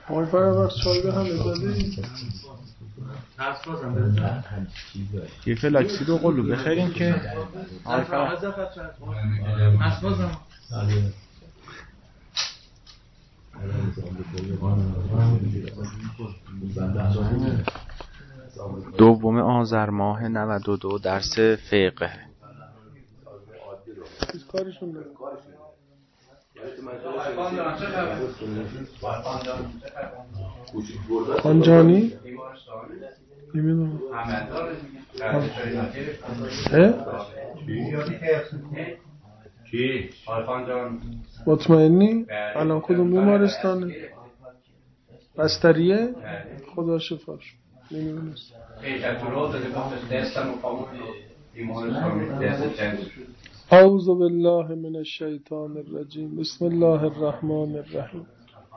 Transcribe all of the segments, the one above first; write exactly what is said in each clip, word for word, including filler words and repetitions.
آقای فرابخش چای به همه دادی؟ یه فلاکسی دو قلو بخریم که آقای فرابخش دوم آذر ماه نود و دو درس فقه. کارشون داره خانجانی نمیدونم چی؟ خانجان مطمئنی؟ الان کدوم بیمارستانه؟ بستریه؟ خدا شفاش نمیدونم. اعوذ بالله من الشیطان الرجیم. بسم الله الرحمن الرحیم.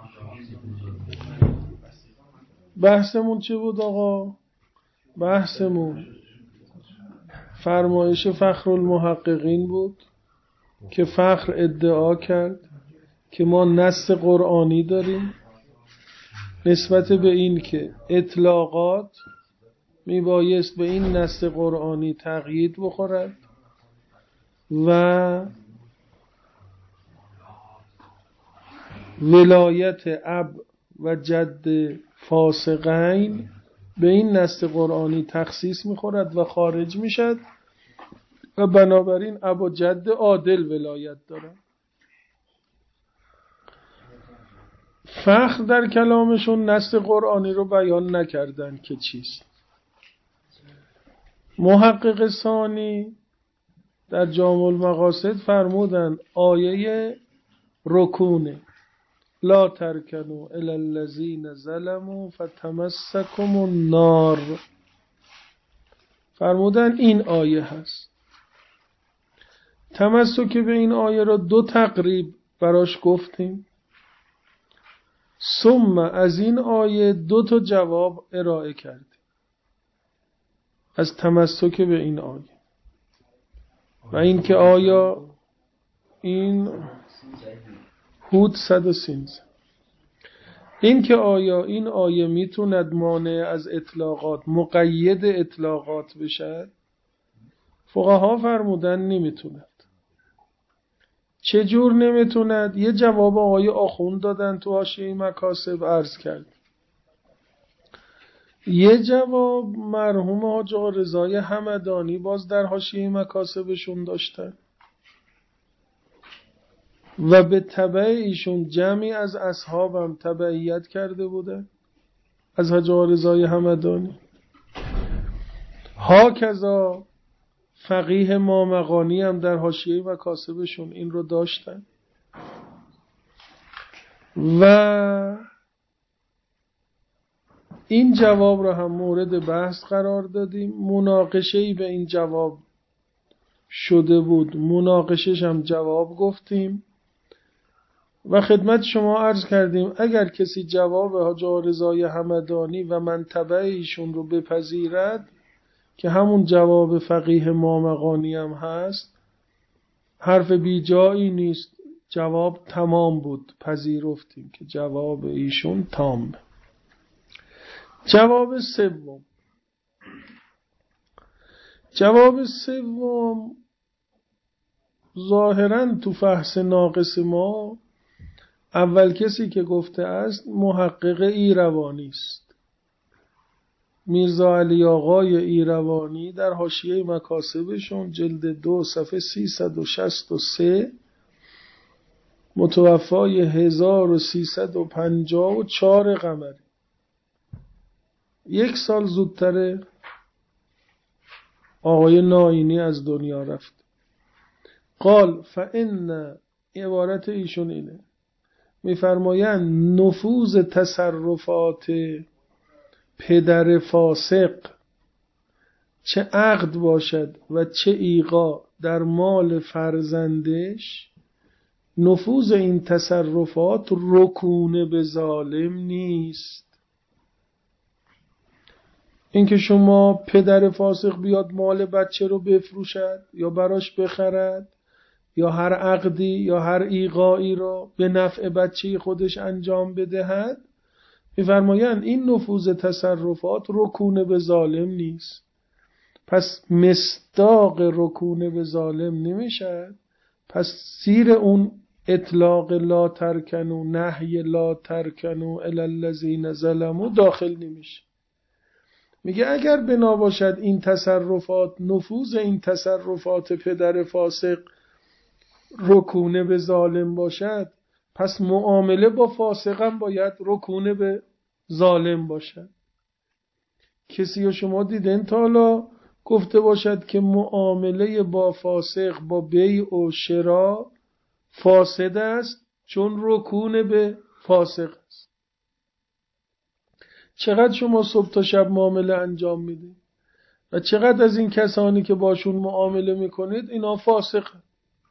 بحثمون چه بود آقا؟ بحثمون فرمایش فخر المحققین بود که فخر ادعا کرد که ما نص قرآنی داریم نسبت به این که اطلاقات میبایست به این نص قرآنی تقیید بخورد و ولایت اب و جد فاسقین به این نص قرآنی تخصیص میخورد و خارج میشد و بنابراین اب و جد عادل ولایت دارد. فخر در کلامشون نص قرآنی رو بیان نکردن که چیست. محقق ثانی در جامع المقاصد فرمودن آیه رکونه لا ترکنوا الی الذین ظلموا فتمسکم النار، فرمودن این آیه هست. تمسک به این آیه را دو تقریب براش گفتیم، ثم از این آیه دو تا جواب ارائه کردیم از تمسک به این آیه و این که آیا این هود صد و سیزده این که آیا این آیه میتوند مانع از اطلاقات مقید اطلاقات بشد؟ فقها فرمودن نمیتوند. چجور نمیتوند؟ یه جواب آقای آخوند دادن تو حاشیه مکاسب عرض کرد. یه جواب مرحوم حاج آقا رضای همدانی باز در حاشیه مکاسبشون داشتن و به تبع ایشون جمعی از اصحابم تبعیت کرده بودن از حاج آقا رضای همدانی. هاکذا فقیه مامقانی هم در حاشیه مکاسبشون این رو داشتن و این جواب رو هم مورد بحث قرار دادیم. مناقشه‌ای به این جواب شده بود، مناقشش هم جواب گفتیم و خدمت شما عرض کردیم اگر کسی جواب حاج آقا رضای همدانی و منطبع ایشون رو بپذیرد که همون جواب فقیه مامقانی هم هست، حرف بی جایی نیست، جواب تمام بود، پذیرفتیم که جواب ایشون تام. جواب سوم جواب سوم ظاهراً تو فحص ناقص ما اول کسی که گفته است محقق ایروانی است. میرزا علی آقای ایروانی در حاشیه مکاسبشون جلد دو صفحه سیصد و شصت و سه متوفای هزار و سیصد و پنجاه و چهار قمری، یک سال زودتر آقای ناینی از دنیا رفت. قال فإن، عبارت ایشون اینه، میفرمایند نفوذ تصرفات پدر فاسق چه عقد باشد و چه ایقا در مال فرزندش، نفوذ این تصرفات رکونه به ظالم نیست. اینکه شما پدر فاسق بیاد مال بچه رو بفروشد یا براش بخرد یا هر عقدی یا هر ایقایی رو به نفع بچه خودش انجام بدهد، می‌فرمایند این نفوذ تصرفات رکون به ظالم نیست. پس مصداق رکون به ظالم نمیشه. پس زیر اون اطلاق لا ترکنو، نهی لا ترکنو الی الذین ظلموا داخل نمیشه. میگه اگر بنا باشد این تصرفات، نفوذ این تصرفات پدر فاسق رکونه به ظالم باشد، پس معامله با فاسق هم باید رکونه به ظالم باشد. کسی رو شما دیدن تا حالا گفته باشد که معامله با فاسق با بیع و شرا فاسد است چون رکونه به فاسق است؟ چقدر شما صبح تا شب معامله انجام میدید و چقدر از این کسانی که باشون معامله میکنید اینا فاسق هست.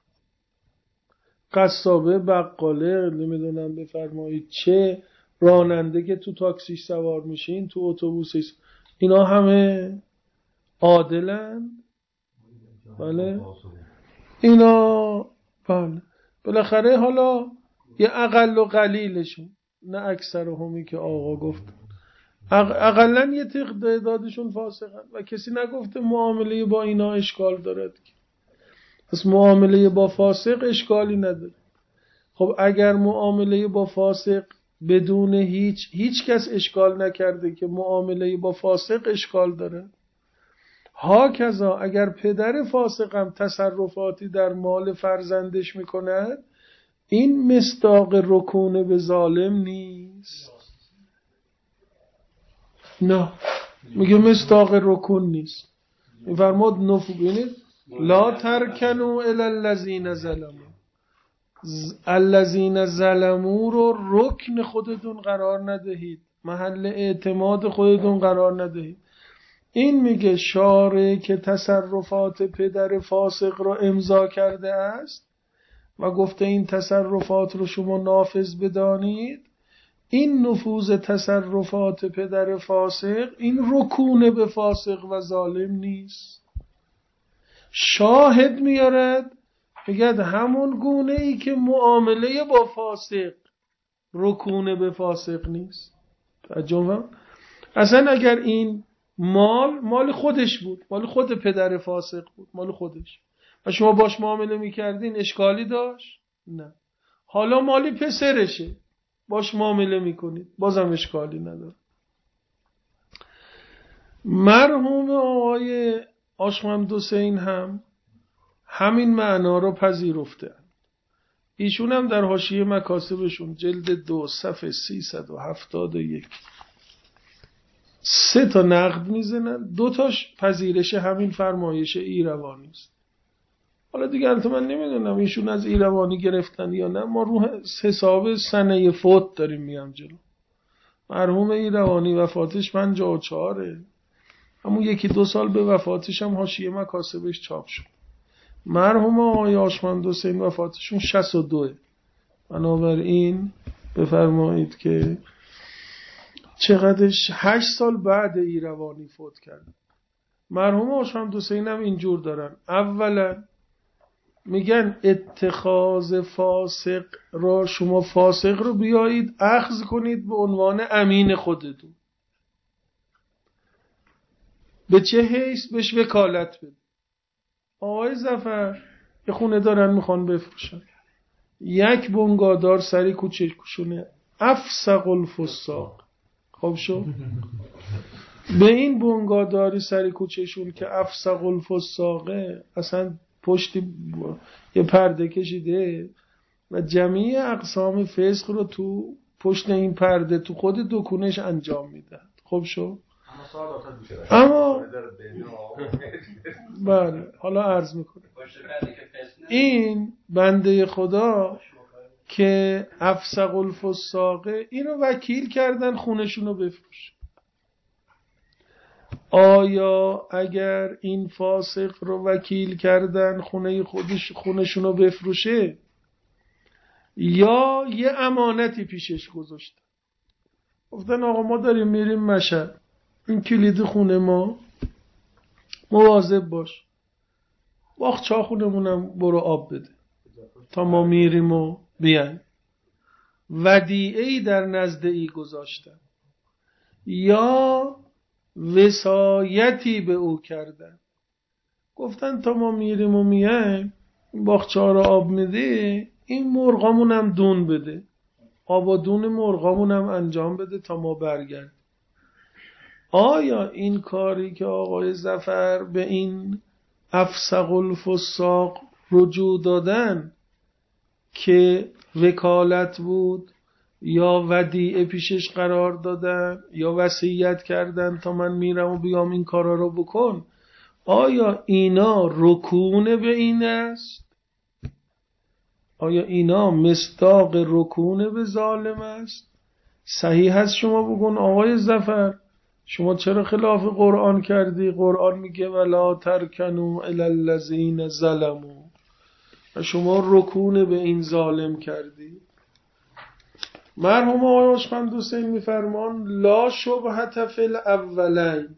قصابه، بقاله، نمیدونم بفرمایید چه، راننده که تو تاکسیش سوار میشین، تو اتوبوسش، اینا همه عادلن؟ بله اینا بله بالاخره حالا یه اقل و قلیلشون، نه اکثر همی که آقا گفت، اقلن یه تعدادشون فاسقن و کسی نگفته معامله با اینا اشکال دارد. پس معامله با فاسق اشکالی نداره. خب اگر معامله با فاسق بدون هیچ هیچ کس اشکال نکرده که معامله با فاسق اشکال داره، ها کذا اگر پدر فاسق هم تصرفاتی در مال فرزندش میکند، این مصداق رکونه به ظالم نیست. نه میگه مصداق رکون نیست. میفرماد نفو بینید لا ترکنو الی الذین ظلموا، الذین ظلموا رو رکن خودتون قرار ندهید، محل اعتماد خودتون قرار ندهید. این میگه شارع که تصرفات پدر فاسق رو امضا کرده است و گفته این تصرفات رو شما نافذ بدانید، این نفوذ تصرفات پدر فاسق این رکون به فاسق و ظالم نیست. شاهد میارد میگه همون گونه ای که معامله با فاسق رکون به فاسق نیست. توجه، اصلا اگر این مال مال خودش بود، مال خود پدر فاسق بود، مال خودش و شما باش معامله میکردین، اشکالی داشت؟ نه. حالا مالی پسرشه باش معامله میکنید، بازم اشکالی نداره. مرحوم آقای آشمند حسین هم همین معنا رو پذیرفته. ایشون هم در حاشیه مکاسبشون جلد دو صفحه سیصد و هفتاد و یک سه تا نقد میزنن، دو تاش پذیرش همین فرمایش ایروانی است. حالا دیگه البته من نمیدونم ایشون از ایروانی گرفتن یا نه، ما رو حساب سنه فوت داریم میام جلو. مرحوم ایروانی وفاتش پنجاه و چهاره، همون یکی دو سال به وفاتش هم حاشیه مکاسبش چاپ شد. مرحوم آقای آشمند حسین وفاتشون شصت و دو، بنابراین بفرمایید که چقدرش هشت سال بعد ایروانی فوت کرد. مرحوم آشمند حسین هم اینجور دارن، اولا میگن اتخاذ فاسق را، شما فاسق رو بیایید اخذ کنید به عنوان امین خودتون. به چه حیث؟ بهش وکالت بده. آقای ظفر یه خونه دارن میخوان بفروشن، یک بنگادار سری کوچه کشونه افسق الفساق، خب شو به این بنگاداری سری کوچهشون که افسق الفساقه اصلا پشتی یه پرده کشیده و جمعی اقسام فسق رو تو پشت این پرده تو خود دکونش انجام میدن. خب شو اما بله حالا عرض میکنه این بنده خدا که افسق الفساقه اینو وکیل کردن خونشونو بفروش. آیا اگر این فاسق رو وکیل کردن خونه خودش خونشونو بفروشه یا یه امانتی پیشش گذاشتن، گفتن آقا ما داریم میریم مشهد، این کلید خونه ما، مواظب باش، باغچه خونمونم برو آب بده تا ما میریم و بیایم. ودیعه‌ای در نزد ای گذاشتن. یا وصایتی به او کردن. گفتن تا ما میریم و میایم این باغچه ها رو آب میده، این مرغامون هم دون بده، آب و دون مرغامون هم انجام بده تا ما برگردیم. آیا این کاری که آقای ظفر به این افسق الفساق رجوع دادن که وکالت بود یا ودیعه پیشش قرار دادن یا وصیت کردن تا من میرم و بیام این کارا رو بکن، آیا اینا رکون به این است؟ آیا اینا مصداق رکون به ظالم است؟ صحیح هست شما بگون آقای ظفر شما چرا خلاف قرآن کردی؟ قرآن میگه ولا ترکنوا الی الذین ظلموا، و شما رکون به این ظالم کردی. مرحوم آقای عشقند حسین میفرمان لا شبهة فی الاولین،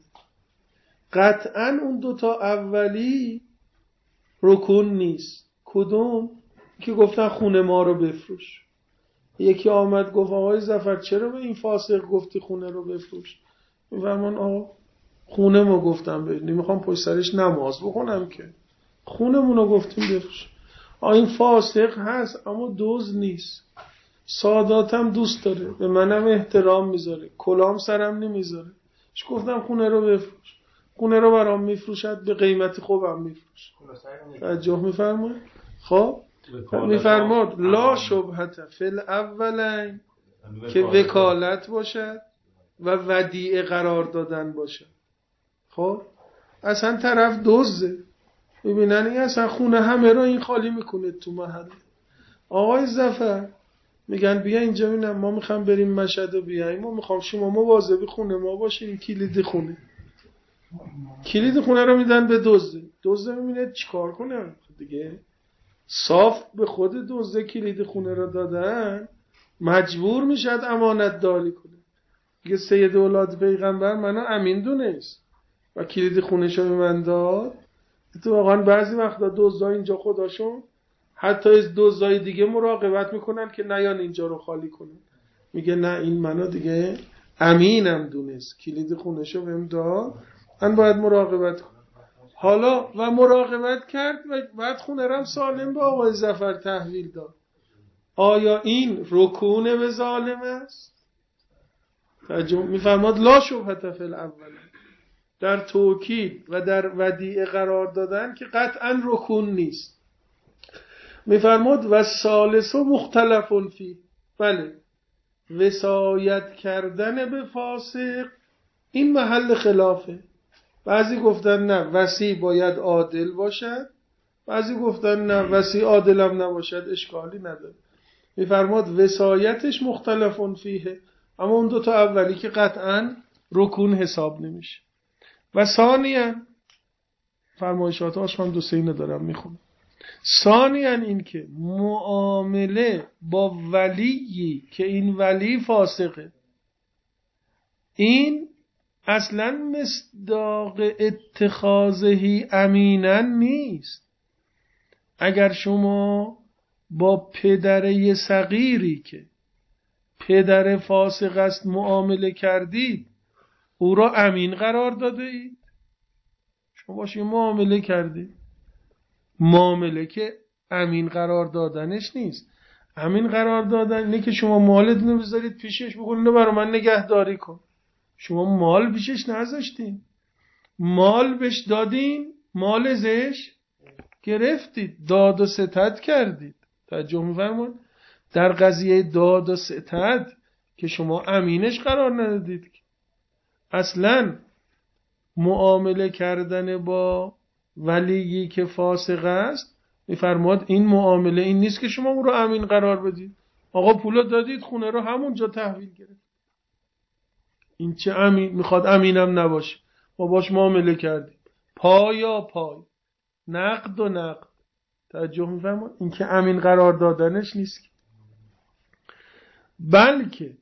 قطعا اون دوتا اولی رکون نیست. کدوم؟ که گفتن خونه ما رو بفروش. یکی آمد گفت آقای ظفر چرا به این فاسق گفتی خونه رو بفروش؟ میفرمان آقا خونه ما گفتم به نمیخوام پشت سرش نماز بخونم که خونمون رو گفتیم بفروش. آقا این فاسق هست اما دزد نیست، ساداتم دوست داره، به منم احترام میذاره، کلام سرم نمیذاره. اش گفتم خونه رو بفروش، خونه رو برام میفروشد به قیمت خوبم میفروش. توجه میفرمایید؟ خب میفرماد لا شبهة فی الاولین که وکالت باشد و ودیعه قرار دادن باشد. خب اصلا طرف دزده، ببینن این اصلا خونه همه رو این خالی میکنه تو محله. آقای ظفر میگن بیا اینجا ببینم ما میخوام بریم مشهد و بیایم، ما میخوام شما مواظب خونه ما باشین، کلید خونه کلید خونه رو میدن به دزده. دزده میبینه چیکار کنه دیگه، صاف به خود دزده کلید خونه رو دادن، مجبور میشد امانت داری کنه. دیگه سید اولاد پیغمبر منو امین دونست و کلید خونش رو به من داد. تو واقعا بعضی وقتا دزدا اینجا خداشون حتی از دزدای دیگه مراقبت میکنن که نیان اینجا رو خالی کنن. میگه نه این منو دیگه امینم دونست، کلید خونش رو بهم داد، من باید مراقبت کنم. حالا و مراقبت کرد و بعد خونه رم سالم به آقای ظفر تحویل داد. آیا این رکون به ظالم است؟ ترجمه میفرماد لا شبهة فی الاول، در توکید و در ودیعه قرار دادن که قطعا رکون نیست. میفرماد و ثالث مختلف فی، بله وصایت کردن به فاسق این محل خلافه. بعضی گفتن نه وصی باید عادل باشد، بعضی گفتن نه وصی عادل هم نباشد اشکالی نداره. میفرماد وصایتش مختلف فیه، اما اون دوتا اولی که قطعا رکون حساب نمیشه. و ثانیاً فرمایشات آشخان دو سینه دارم میخونم. ثانیاً این که معامله با ولیی که این ولی فاسقه، این اصلا مصداق اتخاذهی امینن نیست. اگر شما با پدر صغیری که پدر فاسق است معامله کردید، او را امین قرار داده اید؟ شما باشید معامله کردید، معامله که امین قرار دادنش نیست. امین قرار دادن اینه که شما مالتون رو بذارید پیشش، بگید اینو برای من نگهداری کن. شما مال پیشش نذاشتین، مال بهش دادین، مال ازش گرفتید، داد و ستد کردید. توجه می‌فرمایید؟ در قضیه داد و ستد که شما امینش قرار ندادید، اصلا معامله کردن با ولیی که فاسق است، می‌فرماد این معامله این نیست که شما اون رو امین قرار بدید. آقا پولا دادید، خونه رو همونجا تحویل گرفت. این چه امین؟ میخواد امینم نباشه، ما باش معامله کردیم، پایا پای، نقد و نقد. توجه می‌فرمایید؟ این که امین قرار دادنش نیست، بلکه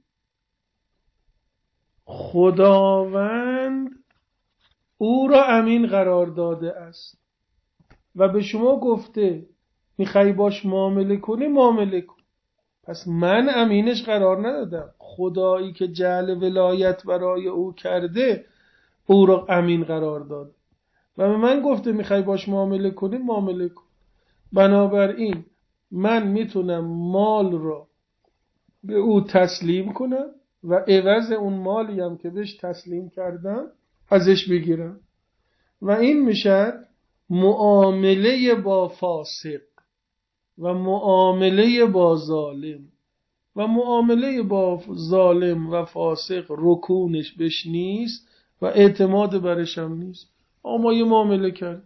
خداوند او را امین قرار داده است و به شما گفته میخوای باش معامله کنی معامله کن. پس من امینش قرار ندادم، خدایی که جعل ولایت برای او کرده او را امین قرار داد و به من گفته میخوای باش معامله کنی معامله کن. بنابراین من میتونم مال را به او تسلیم کنم و عوض اون مالی هم که بهش تسلیم کردم ازش بگیرم و این میشه معامله با فاسق و معامله با ظالم. و معامله با ظالم و فاسق رکونش بش نیست و اعتماد برش هم نیست. اما یه معامله کردیم.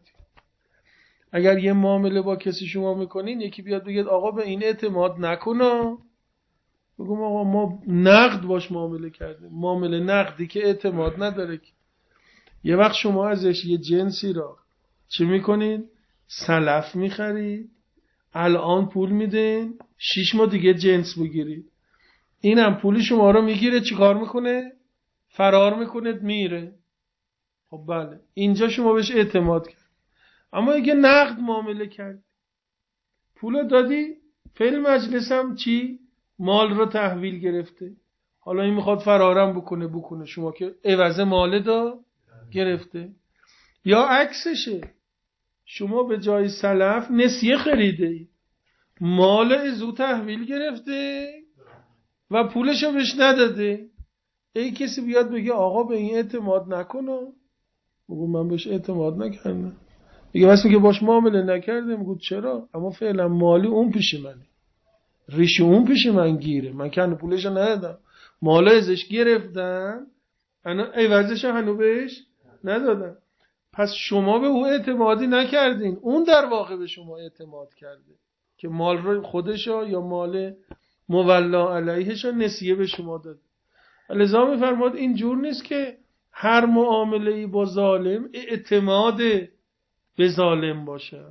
اگر یه معامله با کسی شما میکنین یکی بیاد بگید آقا به این اعتماد نکنه، بگم آقا ما نقد باش معامله کردیم، معامله نقدی که اعتماد نداره. یه وقت شما ازش یه جنسی را چی میکنین؟ سلف میخرید، الان پول میدین، شیش ماه دیگه جنس بگیرید، اینم پول شما رو میگیره چی کار میکنه؟ فرار میکنه میره. خب بله اینجا شما بهش اعتماد کرد. اما اگه نقد معامله کرد، پول دادی، فعل مجلس هم چی؟ مال رو تحویل گرفته، حالا این میخواد فرارم بکنه بکنه، شما که عوض مال دا گرفته. یا عکسشه، شما به جای سلف نسیه خریده ای، مال ازو تحویل گرفته و پولشو بهش نداده. ای کسی بیاد بگه آقا به این اعتماد نکنه، بگو من بهش اعتماد نکردم. میگه واسه که باش معامله نکردم. میگه چرا؟ اما فعلا مالی اون پیش منه، ریشه اون پیش من گیره، من که پولشو ندادم، مال ازش گرفتم، انا عوضش هنو بهش ندادم. پس شما به او اعتمادی نکردین، اون در واقع به شما اعتماد کرده که مال رو خودشا یا مال مولا علیهشا نسیه به شما داده. لذا میفرماد این جور نیست که هر معامله‌ای با ظالم اعتماد به ظالم باشه.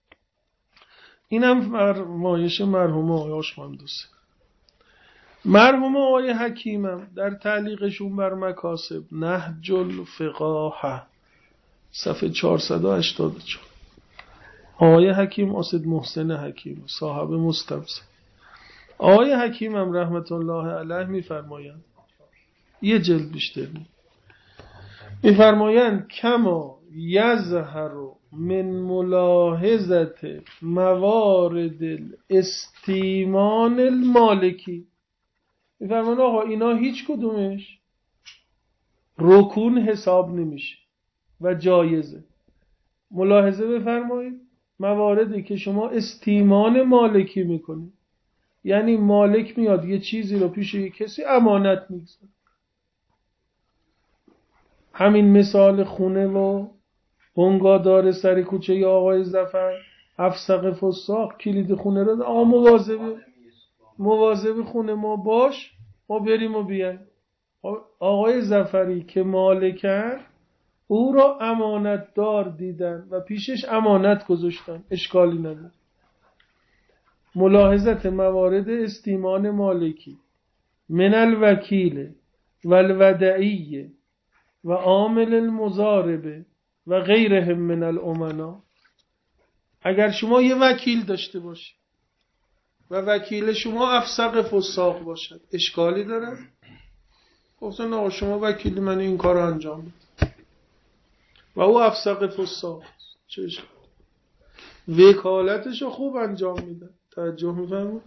اینم فرمایش مرحوم آقای آشمندوسه. مرحوم آقای حکیمم در تعلیقشون بر مکاسب نهج الفقاهه صفحه چهارصد و هشتاد و چهار، آقای حکیم اسد محسن حکیم صاحب مستمسک، آقای حکیمم رحمت الله علیه میفرمایند یه جلد بیشتر میفرمایند کما یظهر من ملاحظت موارد الاستیمان المالکی. میفرمایند آقا اینا هیچ کدومش رکون حساب نمیشه و جایزه. ملاحظه بفرمایید مواردی که شما استیمان مالکی میکنید، یعنی مالک میاد یه چیزی رو پیش یه کسی امانت میگذاره. همین مثال خونه و بنگادار سر کوچه یا آقای ظفر افسق فساق کلید خونه رو آقا مواظب مواظب خونه ما باش، ما بریم و بیایم. آقای ظفری که مالکن او را امانت دار دیدن و پیشش امانت گذاشتن، اشکالی نداره. ملاحظت موارد استیمان مالکی من الوکیل و الودعی و عامل المضاربه و غیرهم من الامنا. اگر شما یه وکیل داشته باشید و وکیل شما افسق فساق باشد، اشکالی داره؟ گفتن آقا شما وکیلی من این کار رو انجام بده و او افسق فساق، چه اشکالی؟ وکالتش رو خوب انجام میده. توجه میفرمایید؟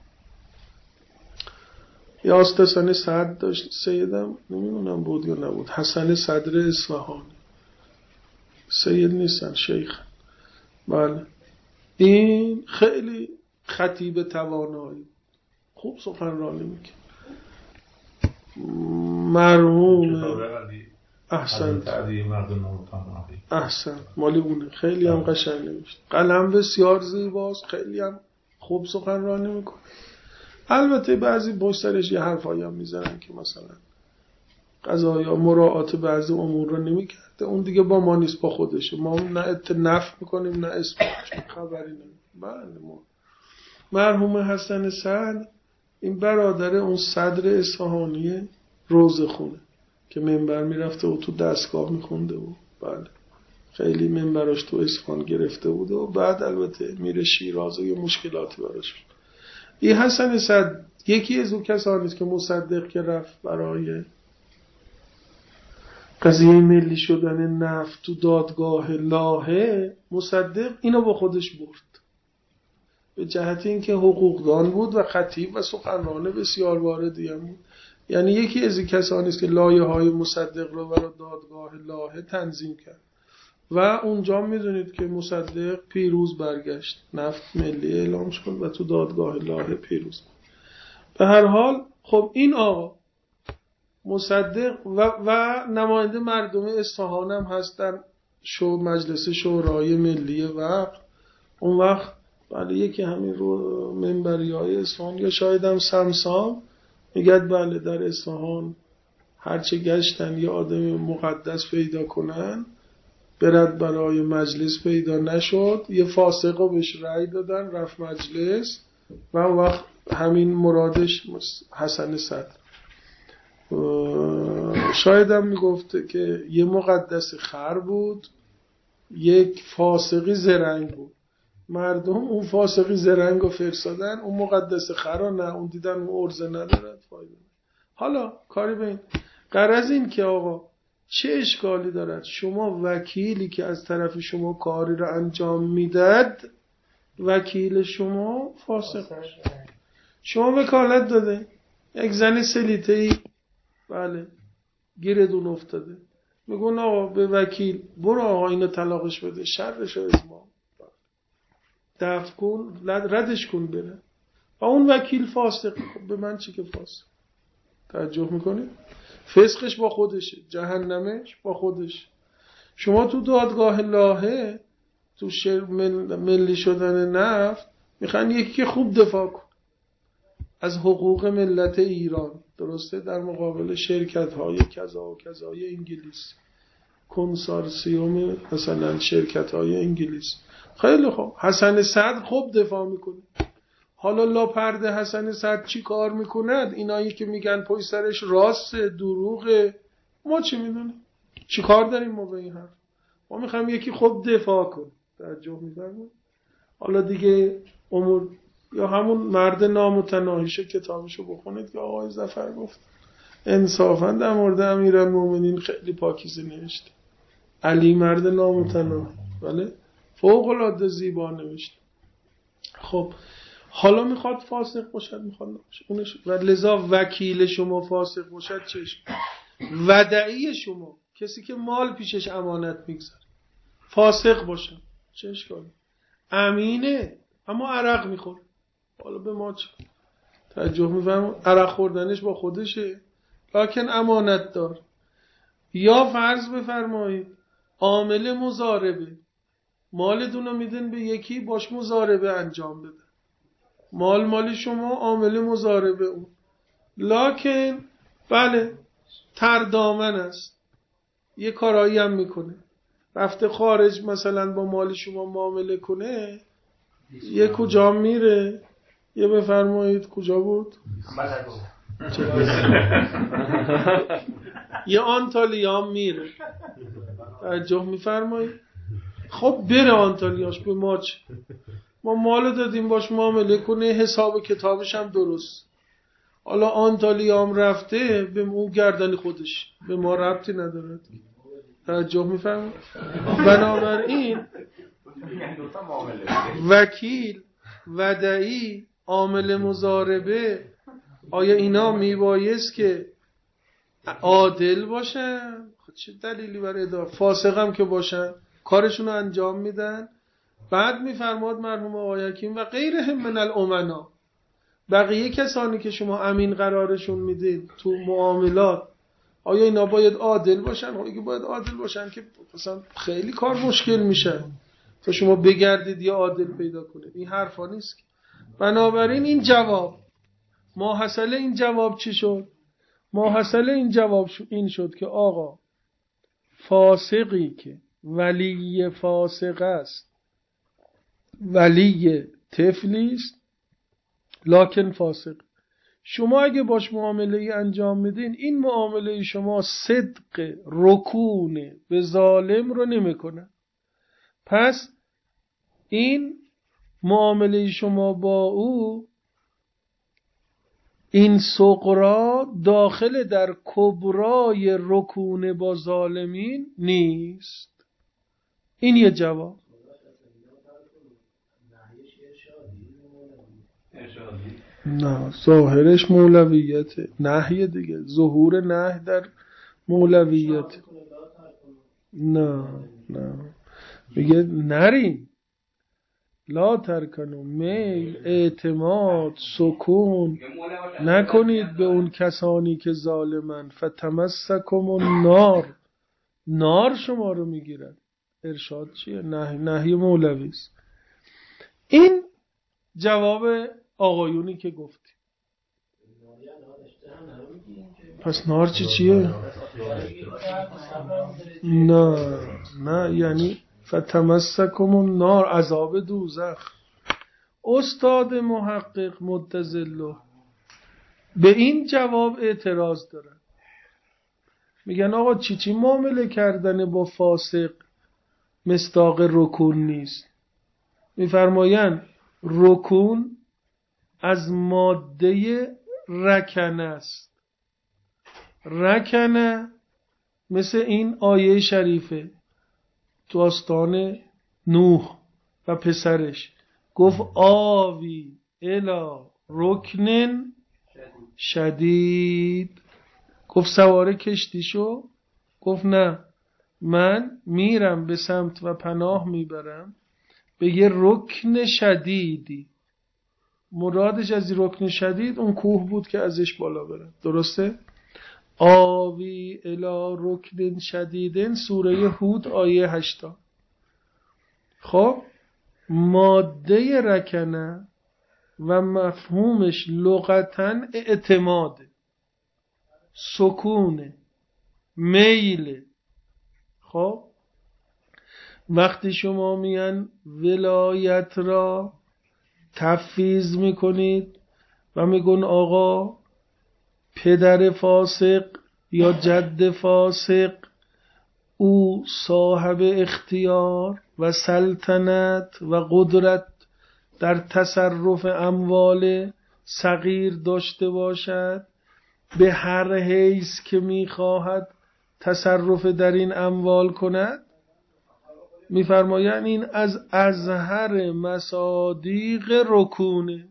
یا آستسان صدر داشت سیدم، نمیدونم بود یا نبود، حسن صدر اصفهانی، سید نیستن شیخ. بله این خیلی خطیب توانایی، خوب سخنرانی میکنه. مرحوم احسن احسن مالی اونه، خیلی هم قشنگ نمیشه، قلم بسیار زیباست، خیلی هم خوب سخنرانی میکنه. البته بعضی بسترش یه حرفایی هم میزنن که مثلا قضا یا مراعات بعضی امور رو نمیکرده، اون دیگه با ما نیست، با خودشه. ما نه اتنف میکنیم نه اسم خبری نمیم. بله ما مرحوم حسن سعد این برادر اون صدر اصفهانی روزه خونه که منبر میرفته و تو دستگاه میخونده و بله خیلی منبراش تو اصفهان گرفته بود و بعد البته میره شیراز و یه مشکلاتی براش. این حسن سعد یکی از اون کسانی است که مصدق که رفت برای قضیه ملی شدن نفت تو دادگاه لاهه، مصدق اینو با خودش برد به جهت اینکه حقوقدان بود و خطیب و سخنران بسیار واردی هم بود. یعنی یکی از این کسانی است که لایحه‌های مصدق رو برای دادگاه لاهه تنظیم کرد و اونجا میدونید که مصدق پیروز برگشت، نفت ملی اعلام شد و تو دادگاه لاهه پیروز بود. به هر حال خب این آقا مصدق و, و نماینده مردم اصفهان هم هستن، شو مجلس شورای ملی وقت. اون وقت بله یکی همین رو منبری های اصفهان یا شاید هم سمسام میگد بله در اصفهان هرچه گشتن یه آدم مقدس پیدا کنن برد برای مجلس پیدا نشد، یه فاسق رو بهش رأی دادن رفت مجلس و وقت همین مرادش حسن صدر. شاید هم میگفته که یه مقدس خر بود یک فاسقی زرنگ بود، مردم اون فاسقی زرنگ رو فرستادن، اون مقدس خر رو نه، اون دیدن اون ارزه ندارد فایده. حالا کاری به این غرض این که آقا چه اشکالی دارد شما وکیلی که از طرف شما کاری رو انجام میداد وکیل شما فاسق باشه. شما وکالت داده یک زن سلیته‌ای بله گیردون افتاده، میگون آقا به وکیل برو آقا اینو طلاقش بده، شرش رو از ما دفع کن، ردش کن بره، و اون وکیل فاسق. خب به من چی که فاسق؟ توجه میکنی؟ فسقش با خودشه، جهنمش با خودش. شما تو دادگاه لاهه تو شر مل... ملی شدن نفت میخوان یکی که خوب دفاع کن از حقوق ملت ایران، درسته، در مقابل شرکت های کذا و کذای انگلیس، کنسارسیوم مثلا شرکت های انگلیس. خیلی خوب حسن صدر خوب دفاع میکنه. حالا لا پرده حسن صدر چی کار میکند؟ اینایی که میگن پشت سرش راست دروغه، ما چی میدونیم؟ چی کار داریم ما به این حرف؟ ما میخوایم یکی خوب دفاع کن. توجه می‌فرمایید؟ حالا دیگه امور یا همون مرد نامتناهیش کتابشو بخونید که آقای ظفر گفت انصافا در مورد امیرالمومنین خیلی پاکیزه نوشته. علی مرد نامتناهی بله فوق العاده زیبا نوشته. خب حالا میخواد فاسق باشد میخواد نباشه اونش، و لذا وکیل شما فاسق باشد چش، ودعی شما کسی که مال پیشش امانت میگذاره فاسق باشه چش کنه، امینه اما عرق میخوره. حالا به ما چه توجه میفهم؟ عرق خوردنش با خودشه لکن امانت دار. یا فرض بفرمایید عامل مضاربه، مالتون رو میدن به یکی باش مضاربه انجام بده، مال مالی شما عامل مضاربه اون، لکن بله تردامن است یه کارایی هم میکنه، رفته خارج مثلا با مال شما معامله کنه، یه کجا میره، یه بفرمایید کجا بود یه آنتالیا میره. توجه میفرمایید؟ خب بره آنتالیاش به ما چه؟ ما مال دادیم باش معامله کنه، حساب کتابش هم درست. حالا آنتالیا هم رفته به اون گردن خودش، به ما ربطی نداره. توجه میفرمایید؟ بنابراین وکیل، ودعی، عامل مضاربه، آیا اینا میبایست که عادل باشن؟ چه دلیلی برای ادعا؟ فاسق هم که باشن کارشون رو انجام میدن. بعد میفرماد مرحوم آقای حکیم و غیرهم من الامنا، بقیه کسانی که شما امین قرارشون میدید تو معاملات آیا اینا باید عادل باشن؟ اگه باید عادل باشن که مثلا خیلی کار مشکل میشه تا شما بگردید یا عادل پیدا کنید. این حرفا نیست. بنابراین این جواب ماحصل این جواب چی شد؟ ماحصل این جواب این شد که آقا فاسقی که ولی فاسق است ولی طفلی است لکن فاسق، شما اگه باش معامله ای انجام میدین این معامله شما صدق رکون به ظالم رو نمیکنه، پس این معامله شما با او این صغرا داخل در کبرای رکون با ظالمین نیست. این یه جواب. نه، ظاهرش مولویته، نهی دیگه، ظهور نهی در مولویت. نه نه، میگه نرین، لا ترکنو، میل، اعتماد، سکون نکنید به اون کسانی که ظالمن. فتمسکم النار، نار شما رو میگیرن. ارشاد چیه؟ نهی نهی مولوی است. این جواب آقایونی که گفتی. پس نار چی چیه؟ نه نه، یعنی فتمسکم النار، عذاب دوزخ. استاد محقق مدظله به این جواب اعتراض دارن. میگن آقا چی چی معامله کردن با فاسق مصداق رکون نیست؟ میفرمایند رکون از ماده رکنه است. رکنه مثل این آیه شریفه داستان نوح و پسرش، گفت آوی الی رکنن شدید. گفت سواره کشتی شو؟ گفت نه، من میرم به سمت و پناه میبرم به یه رکن شدیدی. مرادش از رکن شدید اون کوه بود که ازش بالا برم. درسته؟ آوی الی رکن شدیدن، سوره هود آیه هشتاد. خب ماده رکنه و مفهومش لغتاً اعتماده، سکونه، میله. خب وقتی شما میان ولایت را تفویض میکنید و میگن آقا پدر فاسق یا جد فاسق او صاحب اختیار و سلطنت و قدرت در تصرف اموال صغیر داشته باشد، به هر حیث که میخواهد تصرف در این اموال کند، میفرمایند این از ازهر مصادیق رکونه.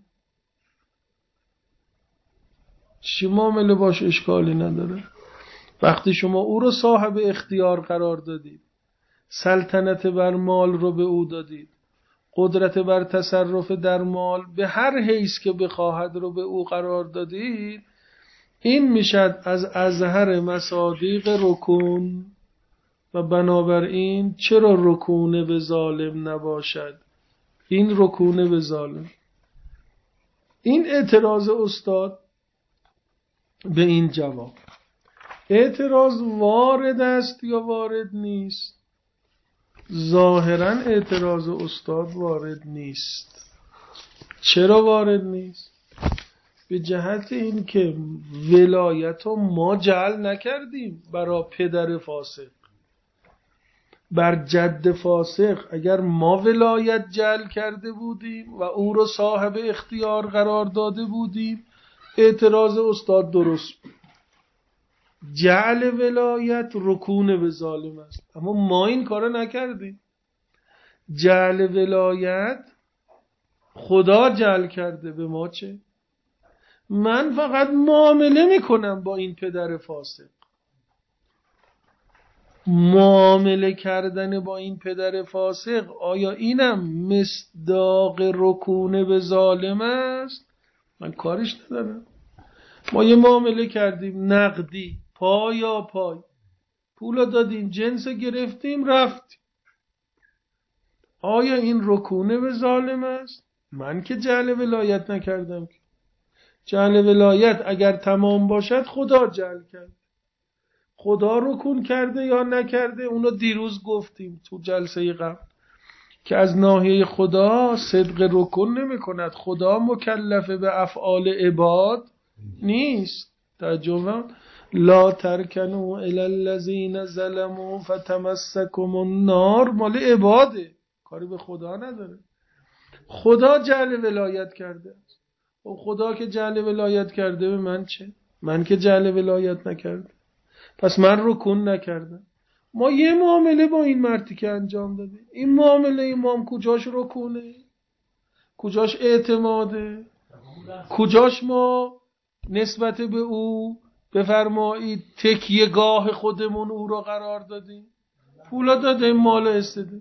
چی معامله باش اشکالی نداره. وقتی شما او رو صاحب اختیار قرار دادید، سلطنت بر مال رو به او دادید، قدرت بر تصرف در مال به هر حیث که بخواهد رو به او قرار دادید، این میشد از ازهر مصادیق رکون. و بنابراین چرا رکونه به ظالم نباشد؟ این رکونه به ظالم. این اعتراض استاد به این جواب. اعتراض وارد است یا وارد نیست؟ ظاهرا اعتراض استاد وارد نیست. چرا وارد نیست؟ به جهت این که ولایت رو ما جعل نکردیم برای پدر فاسق. بر جد فاسق اگر ما ولایت جعل کرده بودیم و او رو صاحب اختیار قرار داده بودیم، اعتراض استاد درست بود. جعل ولایت رکون به ظالم است، اما ما این کارو نکردیم. جعل ولایت خدا جعل کرده، به ما چه؟ من فقط معامله میکنم با این پدر فاسق. معامله کردن با این پدر فاسق آیا اینم مصداق رکون به ظالم است؟ من کارش ندارم. ما یه معامله کردیم نقدی، پای یا پای، پولا دادیم، جنس گرفتیم، رفتیم. آیا این رکونه به ظالم است؟ من که جعل ولایت نکردم. جعل ولایت اگر تمام باشد خدا جعل کرد. خدا رکون کرده یا نکرده اونو دیروز گفتیم تو جلسه قبل که از ناحیه خدا صدق رکون نمی کند. خدا مکلف به افعال عباد نیست. ترجمه لا ترکنوا الی الذین ظلموا فتمسکم النار مال عباده، کاری به خدا نداره. خدا جعل ولایت کرده. خب خدا که جعل ولایت کرده به من چه؟ من که جعل ولایت نکرده، پس من رکون نکردم. ما یه معامله با این مردی که انجام دادیم، این معامله امام کجاش رکونه؟ کجاش اعتماده؟ کجاش ما نسبت به او بفرمایید تکیه گاه خودمون او را قرار دادیم؟ پولا دادیم، مال استده.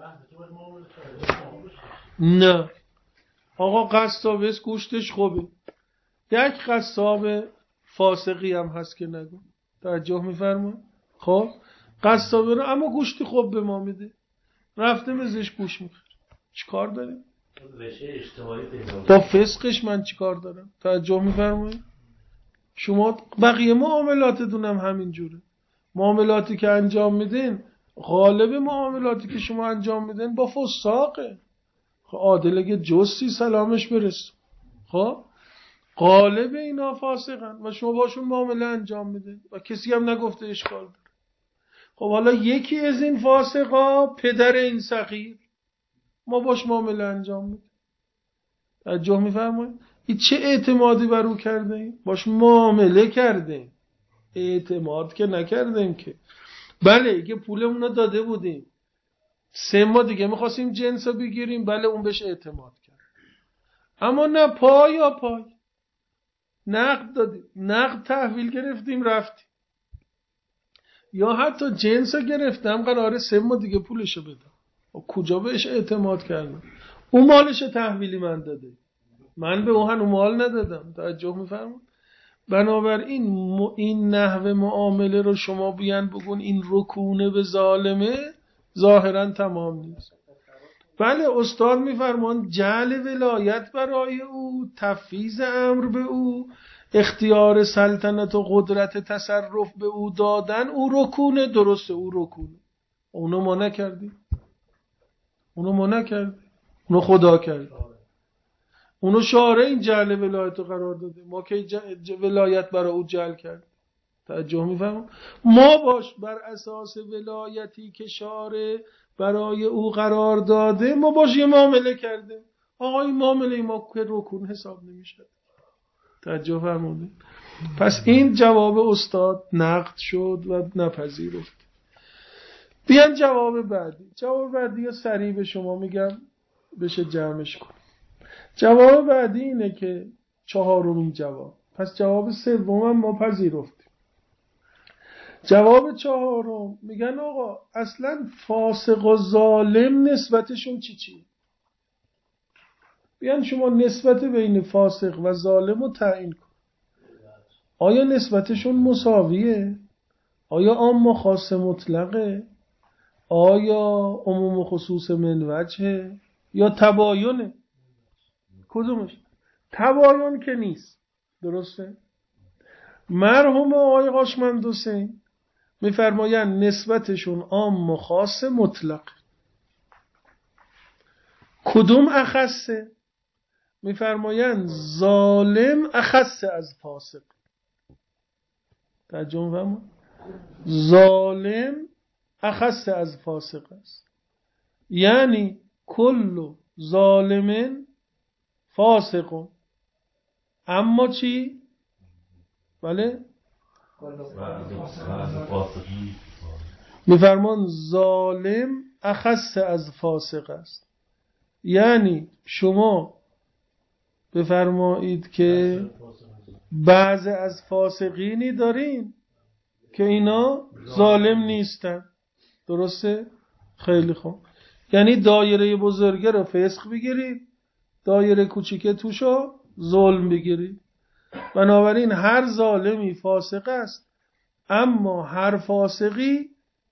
نه آقا قصاب است، گوشتش خوبه. یک قصاب فاسقی هم هست که نگو، توجه میفرما. خب قصابه رو اما گوشت خوب به ما میده، رفته مزش گوش میخوره، چیکار داریم؟ با فسقش من چیکار دارم؟ توجه میفرمایید. شما بقیه معاملاتتون هم همین جوره. معاملاتی که انجام میدین، غالب معاملاتی که شما انجام میدین با فساقه. خب عادل اگه جستی سلامش برس، خب غالب اینا فاسقن و شما باشون معامله انجام میدین و کسی هم نگفته اشکال داره. خب حالا یکی از این فاسقا پدر این صغیر، ما باش معامله انجام میدیم. توجه میفرمایید. این چه اعتمادی بر او کرده ایم؟ باش معامله کردیم، اعتماد که نکردیم که. بله که پولمون رو داده بودیم، سه ماه دیگه میخواستیم جنس رو بگیریم، بله اون بهش اعتماد کرد. اما نه پای یا پای نقد دادیم، نقد تحویل گرفتیم رفتیم، یا حتی جنس رو گرفتم قراره سه ماه دیگه پولشو بدم، کجا بهش اعتماد کردم؟ اون مالش تحویلی من داده، من به اون هنو مال ندادم. توجه میفرمون. بنابراین این نحو معامله رو شما بیان بگون این رکونه به ظالمه، ظاهرا تمام نیست. بله استاد میفرمان جعل ولایت برای او، تفویض امر به او، اختیار سلطنت و قدرت تصرف به او دادن، او رکونه. درسته او رکونه، اونو ما نکردیم، اونو ما نکردیم، اونو خدا کرد، اونو شارع این جعل ولایت رو قرار داده، ما که ولایت برای او جعل کرد. توجه میفهمم. ما باش بر اساس ولایتی که شارع برای او قرار داده ما باش یه معامله کرده. آقا این معامله ما که رکون حساب نمیشه. توجه فرمودید. پس این جواب استاد نقد شد و نپذیرفت. بیان جواب بعدی. جواب بعدی یا سریع به شما میگم بشه جمعش کن. جواب بعدی اینه که چهارمین جواب. پس جواب سوم ما پذیرفتیم. جواب چهارم میگن آقا اصلا فاسق و ظالم نسبتشون چی چی؟ بیان شما نسبت بین فاسق و ظالم رو تعیین کن. آیا نسبتشون مساویه؟ آیا عام و خاص مطلقه؟ آیا عموم و خصوص من وجهه؟ یا تباینه؟ کدومش؟ تباین که نیست. درسته؟ مرحوم آقای قاشمند حسین میفرمایند نسبتشون عام و خاص مطلق. کدوم اخصه؟ میفرمایند ظالم اخص از فاسق. ترجمه فرمایید. ظالم اخص از فاسق است، یعنی کل ظالم فاسق. اما چی؟ بله میفرمان ظالم اخص از فاسق است، یعنی شما بفرمایید که بعض از فاسقینی دارین که اینا ظالم نیستن. درسته؟ خیلی خوب. یعنی دایره بزرگه رو فسق بگیرید، دایره کوچیکه توشو ظلم بگیرید. بنابراین هر ظالمی فاسق است، اما هر فاسقی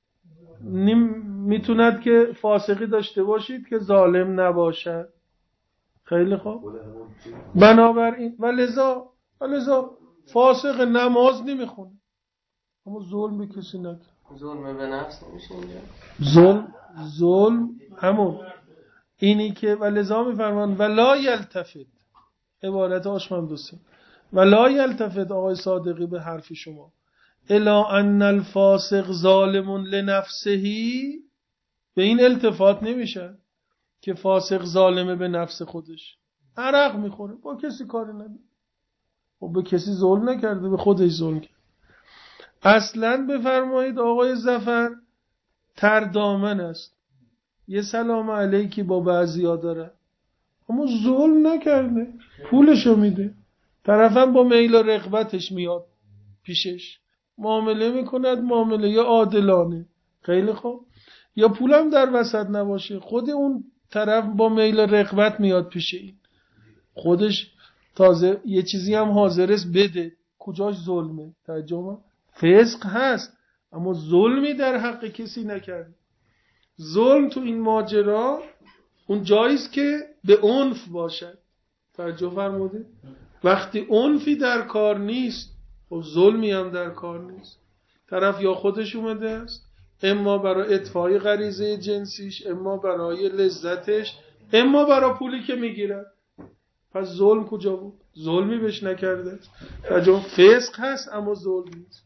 میتوند که فاسقی داشته باشید که ظالم نباشد. خیلی خوب. بنابراین ولذا ولذا فاسق نماز نمیخونه اما ظلم به کسی نکنه. ظلم به نفس نمیشه اینجا. ظلم ظلم همون اینی که ولذا میفرمان ولا یلتفت، عبارت آشمند حسین، ولا یلتفت آقای صادقی به حرف شما الا ان الفاسق ظالم لنفسهی، به این التفات نمیشه که فاسق ظالمه به نفس خودش. عرق میخوره، با کسی کاری نداره. و به کسی ظلم نکرده، به خودش ظلم کرد. اصلا بفرمایید آقای ظفر تردامن است، یه سلام علیکی با بعضیا داره، اما ظلم نکرده، پولشو میده. طرفم با میل و رغبتش میاد پیشش، معامله میکند، معامله یا عادلانه، خیلی خوب. یا پولم در وسط نباشه، خود اون طرف با میل و رغبت میاد پیش این، خودش تازه یه چیزی هم حاضر است بده، کجاش ظلمه؟ ترجمه فسق هست اما ظلمی در حق کسی نکرده. ظلم تو این ماجرا اون جاییست که به عنف باشد. توجه فرمودید؟ وقتی عنفی در کار نیست، خب ظلمی هم در کار نیست. طرف یا خودش اومده است، اما برای اطفای غریزه جنسیش، اما برای لذتش، اما برای پولی که میگیرد. پس ظلم کجا بود؟ ظلمی بهش نکرده. توجه، فسق هست اما ظلم نیست.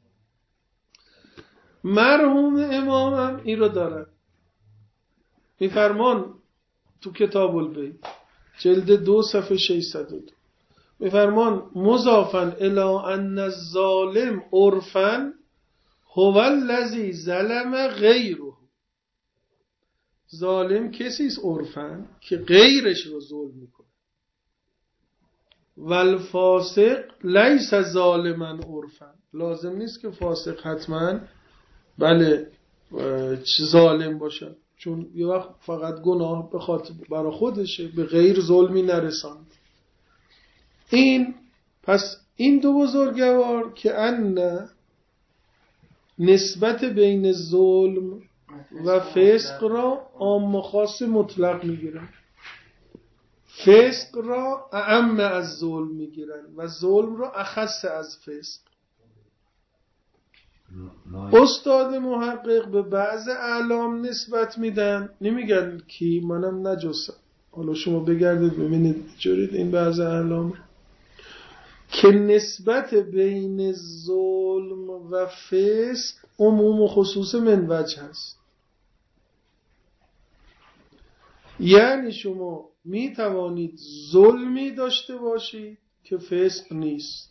مرحوم امامم این رو دارد، میفرمان تو کتاب البیع جلد دو صفحه ششصد و دو میفرمان مضافن الی ان الظالم عرفا هو الذی ظلم غیره. ظالم کسی است عرفا که غیرش رو ظلم میکنه. والفاسق لیس ظالما عرفا، لازم نیست که فاسق حتما بله ظالم باشه، چون یه وقت فقط گناه به خاطر برای خودشه، به غیر ظلمی نرساند. این پس این دو بزرگوار که ان نسبت بین ظلم و فسق را عام و خاص مطلق میگیرن، فسق را اعم از ظلم میگیرن و ظلم را اخص از فسق. استاد محقق به بعض اعلام نسبت میدن، نمیگن کی، منم نجستم، حالا شما بگردید ببینید جورید این بعض اعلام که نسبت بین ظلم و فسق عموم و خصوص من وجه هست. یعنی شما می توانید ظلمی داشته باشید که فسق نیست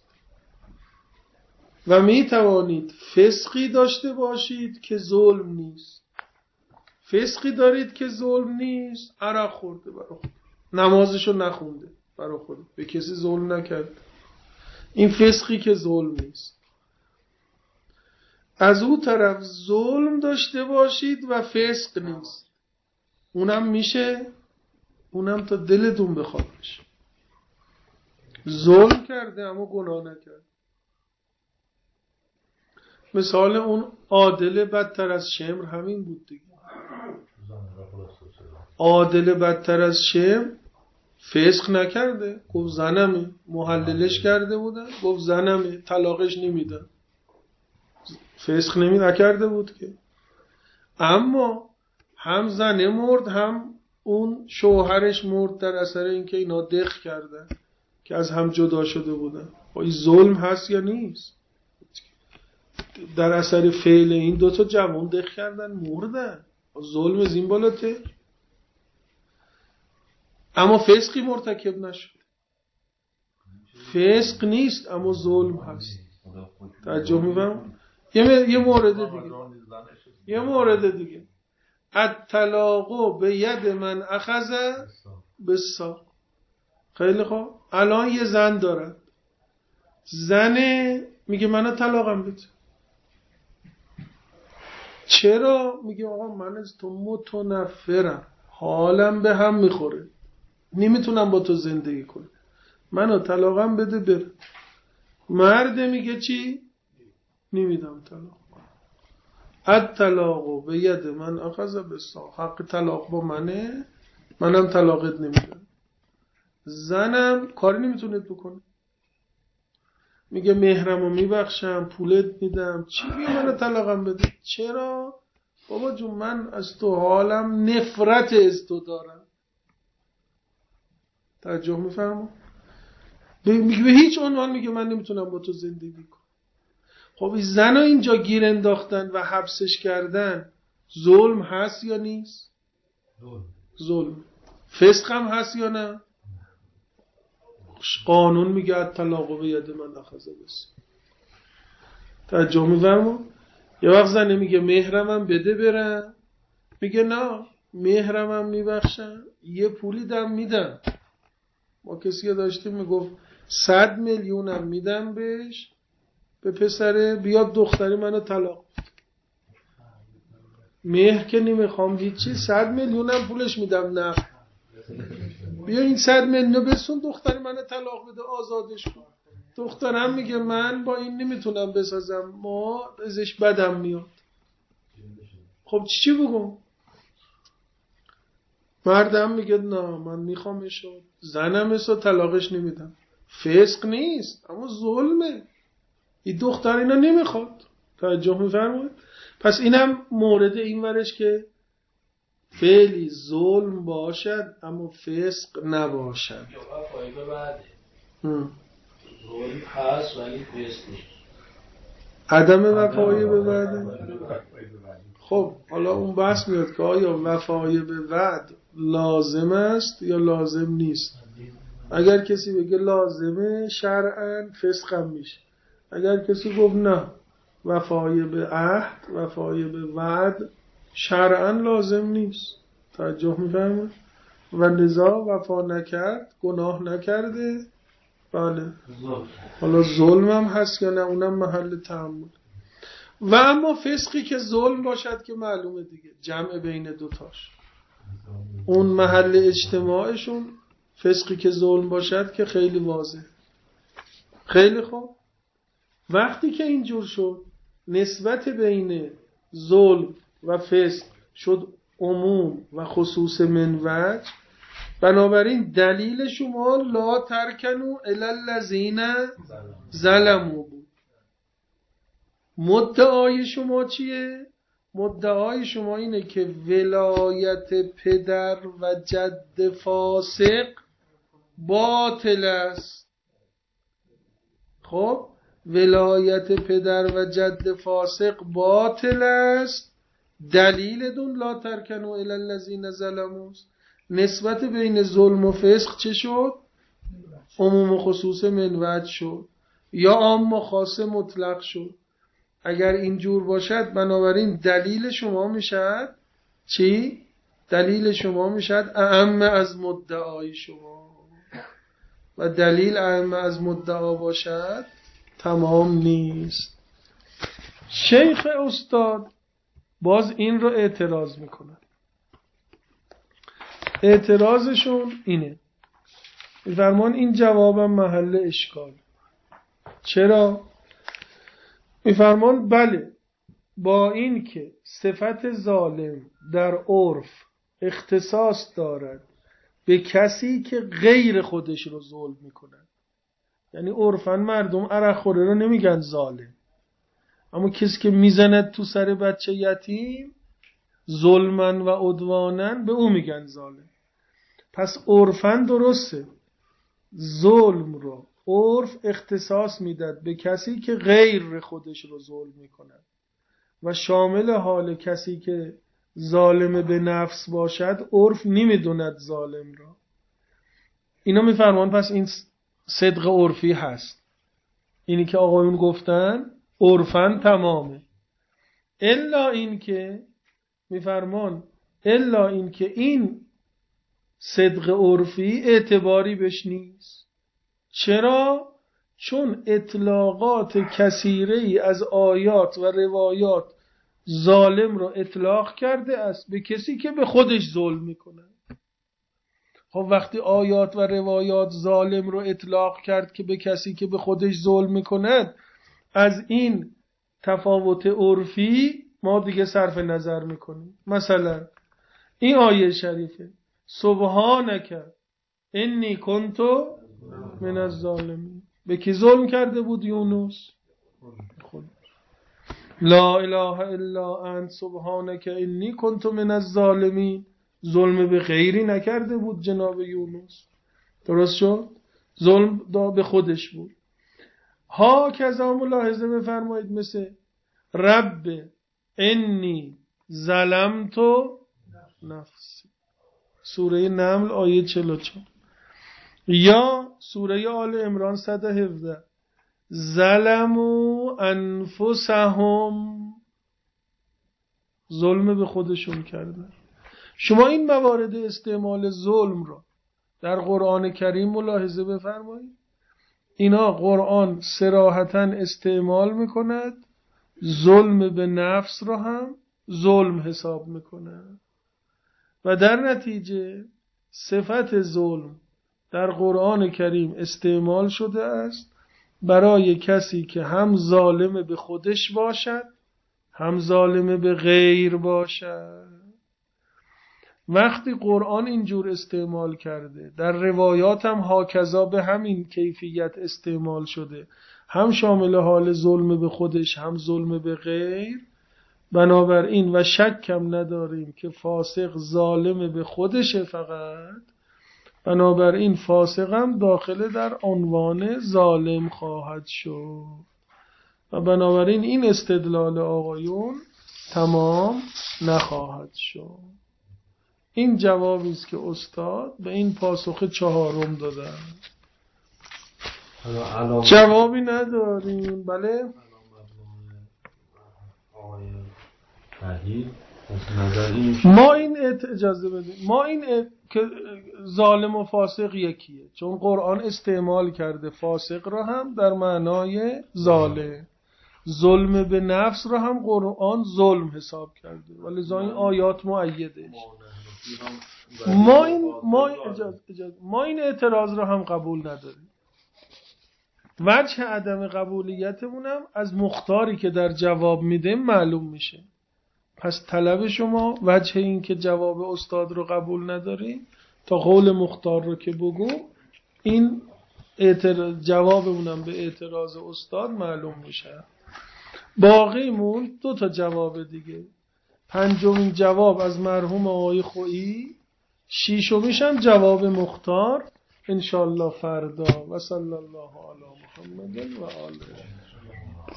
و می توانید فسقی داشته باشید که ظلم نیست. فسقی دارید که ظلم نیست، عرق خورده برای خود، نمازشو نخونده برای خود، به کسی ظلم نکرد، این فسقی که ظلم نیست. از اون طرف ظلم داشته باشید و فسق نیست، اونم میشه، اونم تا دلتون بخواد بشه، ظلم کرده اما گناه نکرد. مثال اون عادل بدتر از شمر همین بود دیگه. عادل بدتر از شمر فسق نکرده، گفت زنمه، محللش کرده بودن، گفت زنمه، طلاقش نمیدن، فسق نمی نکرده بود که. اما هم زنه مرد هم اون شوهرش مرد در اثر اینکه اینا دخ کردن که از هم جدا شده بودن. این ظلم هست یا نیست؟ در اثر فعل این دوتا جوان دخ کردن مردن، ظلم از این بالاتر. اما فسقی مرتکب نشد، فسق نیست اما ظلم هست. توجه می‌فرمایید؟ یه یه مورد دیگه یه مورد دیگه الطلاق به ید من اخذ بالساق. خیلی خوب، الان یه زن دارد، زنه میگه منو طلاقم بده. چرا؟ میگه آقا من از تو متنفرم، حالم به هم میخوره، نمیتونم با تو زندگی کنم، منو طلاقم بده بره. مرد میگه چی؟ نمیدم طلاق. الطلاق به ید من اخذ بالساق، حق طلاق با منه، منم طلاقت نمیدم. زنم کاری نمیتونه بکنه، میگه مهرمو میبخشم، پولت میدم، چی میگه منو طلاقم بده؟ چرا؟ بابا جون من از تو حالم نفرت از تو دارم. توجه میفرمو؟ میگه به هیچ عنوان میگه من نمیتونم با تو زندگی کنم. خب این زن اینجا گیر انداختن و حبسش کردن، ظلم هست یا نیست؟ ظلم. فسق هم هست یا نه؟ قانون میگه طلاق به ید من اخذ بس. توجه می‌فرما؟ یه وقت زنه میگه مهرمم بده برم، میگه نه مهرمم میبخشم یه پولی دم میدم. ما کسی داشتیم میگفت صد میلیونم میدم بهش به پسره بیاد دختری منو طلاق. مهر که نمیخوام هیچی، صد میلیونم پولش میدم نه بیا این صد میلیون بسون دختری منو طلاق بده آزادش کن. دخترم میگه من با این نمیتونم بسازم، ما ازش بدم میاد. خب چی بگم؟ مردم میگه نه من میخوامش، زنم اسو طلاقش نمیدم. فسق نیست اما ظلمه. این دختر اینا نمیخواد. توجه میفرمایید؟ پس اینم مورد این ورش که فعلی ظلم باشد اما فسق نباشد. یا فایده بعده ظلم هست ولی فسق نیست. عدم وفای به وعده. خب حالا اون بحث میاد که آیا وفای به وعد لازم است یا لازم نیست. اگر کسی بگه لازمه شرعاً فسقم میشه. اگر کسی گفت نه وفای به عهد وفای به وعد شرعاً لازم نیست. توجه میفرمایید؟ و لذا وفا نکرد گناه نکرده. بله حالا ظلم هم هست یا نه اونم محل تأمل. و اما فسقی که ظلم باشد که معلومه دیگه جمع بین دوتاش، اون محل اجتماعشون فسقی که ظلم باشد که خیلی واضح. خیلی خوب، وقتی که اینجور شد نسبت بین ظلم و فسق شد عموم و خصوص من وجه، بنابراین دلیل شما لا ترکنوا الی الذین ظلموا بود. مدعای شما چیه؟ مدعای شما اینه که ولایت پدر و جد فاسق باطل است. خب ولایت پدر و جد فاسق باطل است. دلیل دون لا ترکنوا الی الذین ظلموا. نسبت بین ظلم و فسق چه شد؟ عموم و خصوص من وجه شد یا عام و خاص مطلق شد. اگر اینجور باشد بنابراین دلیل شما میشد چی؟ دلیل شما میشد اعم از مدعای شما، و دلیل اعم از مدعا باشد تمام نیست. شیخ استاد باز این رو اعتراض میکنه. اعتراضشون اینه، میفرمان این جوابم محل اشکال. چرا؟ میفرمان بله با این که صفت ظالم در عرف اختصاص دارد به کسی که غیر خودش رو ظلم میکنن، یعنی عرفاً مردم عرق خوره رو نمیگن ظالم، اما کسی که میزند تو سر بچه یتیم ظلمن و عدوانن به او میگن ظالم. پس عرفاً درسته ظلم رو عرف اختصاص میداد به کسی که غیر خودش رو ظلم میکنه و شامل حال کسی که ظالم به نفس باشد عرف نمیدوند ظالم را. اینا میفرمان پس این صدق عرفی هست. اینی که آقایون گفتن عرفاً تمامه. الا این که میفرمان الا این که این صدق عرفی اعتباری بش نیست. چرا؟ چون اطلاقات کثیره ای از آیات و روایات ظالم رو اطلاق کرده است به کسی که به خودش ظلم میکنه. خب وقتی آیات و روایات ظالم رو اطلاق کرد که به کسی که به خودش ظلم میکند، از این تفاوت عرفی ما دیگه صرف نظر میکنیم. مثلا این آیه شریفه سبحانک انی کنتو من الظالمین، به کی ظلم کرده بود یونس؟ خود. لا اله الا انت سبحانک انی کنتو من الظالمین، ظلم به غیری نکرده بود جناب یونس. درست شد؟ ظلم دا به خودش بود. ها کذا ملاحظه بفرمایید مثل رب انی ظلمتو نفسی، سوره نمل آیه چهل و چهار. یا سوره آل عمران صد و هفده ظلموا انفسهم، ظلم به خودشون کردن. شما این موارد استعمال ظلم را در قرآن کریم ملاحظه بفرمایید. اینا قرآن صراحتاً استعمال میکند، ظلم به نفس را هم ظلم حساب میکند و در نتیجه صفت ظلم در قرآن کریم استعمال شده است برای کسی که هم ظالم به خودش باشد هم ظالم به غیر باشد. وقتی قرآن اینجور استعمال کرده، در روایات هم هاکذا به همین کیفیت استعمال شده، هم شامل حال ظلم به خودش هم ظلم به غیر، بنابراین و شک هم نداریم که فاسق ظالم به خودشه فقط، بنابراین فاسق هم داخل در عنوان ظالم خواهد شد و بنابراین این استدلال آقایون تمام نخواهد شد. این جوابی است که استاد به این پاسخ چهارم دادن. جوابی نداریم. بله ما این اجازه بدیم ما این ات... که ظالم و فاسق یکیه، چون قرآن استعمال کرده فاسق را هم در معنای ظالم، ظلم به نفس را هم قرآن ظلم حساب کرده ولی این آیات مؤیدش. ما این ما اجازه اجازه ما این اعتراض را هم قبول نداریم. وجه عدم قبولیتمون هم از مختاری که در جواب میده معلوم میشه. پس طلب شما وجه این که جواب استاد رو قبول نداریم تا قول مختار رو که بگو این اعتراض جوابمونم به اعتراض استاد معلوم میشه. باقیمون دو تا جواب دیگه. پنجمین جواب از مرحوم آقای خویی، ششمیش هم جواب مختار انشالله فردا. و صلی الله علی محمد و آله.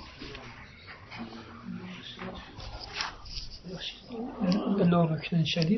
الا رکن شدید